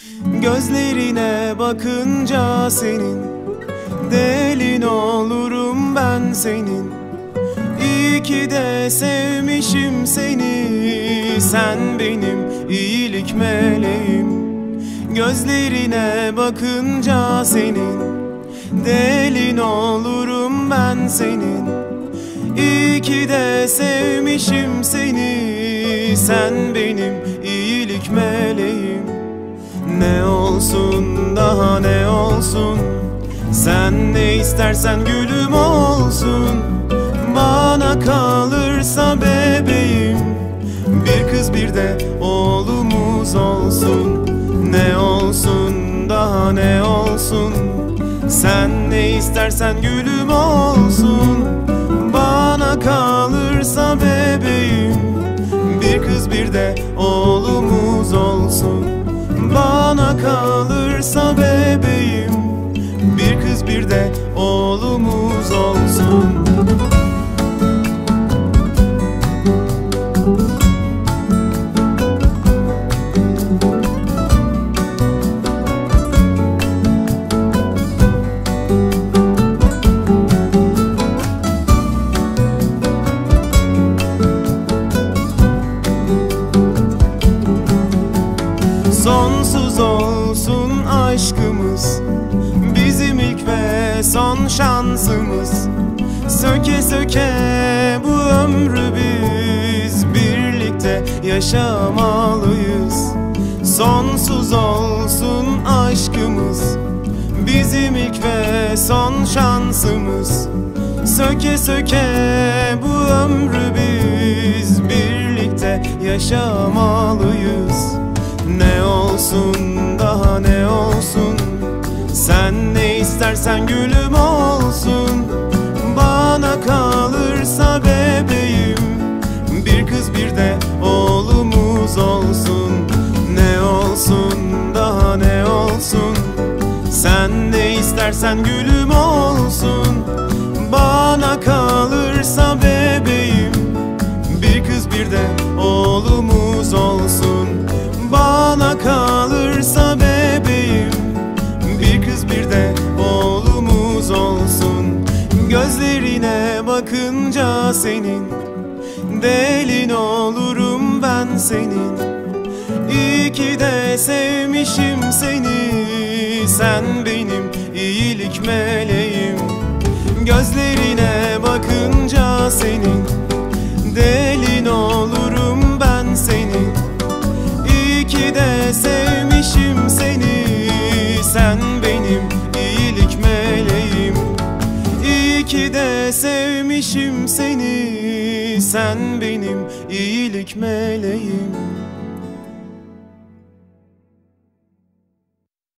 Gözlerine bakınca senin, delin olurum ben senin. İyi ki de sevmişim seni, sen benim iyilik meleğim. Gözlerine bakınca senin, delin olurum ben senin. İyi ki de sevmişim seni, sen benim iyilik meleğim. Ne olsun daha ne olsun, sen ne istersen gülüm olsun. Bana kalırsa bebeğim, bir kız bir de oğlumuz olsun. Ne olsun daha ne olsun, sen ne istersen gülüm olsun. Bana kalırsa bebeğim, bir kız bir de oğlumuz olsun. Bana kalırsa bebeğim, bir kız bir de oğlumuz olsun. Sonsuz olsun aşkımız, bizim ilk ve son şansımız. Söke söke bu ömrü biz birlikte yaşamalıyız. Sonsuz olsun aşkımız, bizim ilk ve son şansımız. Söke söke bu ömrü biz birlikte yaşamalıyız. Ne olsun daha ne olsun, sen ne istersen gülüm olsun. Bana kalırsa bebeğim, bir kız bir de oğlumuz olsun. Ne olsun daha ne olsun, sen ne istersen gülüm olsun. Bana kalırsa bebeğim, bir kız bir de oğlumuz olsun. Bana kalırsa bebeğim, bir kız bir de oğlumuz olsun. Gözlerine bakınca senin, delin olurum ben senin. İyi ki de sevmişim seni, sen benim iyilik meleğim. Gözlerine bakınca senin, delin olurum ben senin. İyi ki de sevmişim seni, sen benim iyilik meleğim. İyi ki de sevmişim seni, sen benim iyilik meleğim.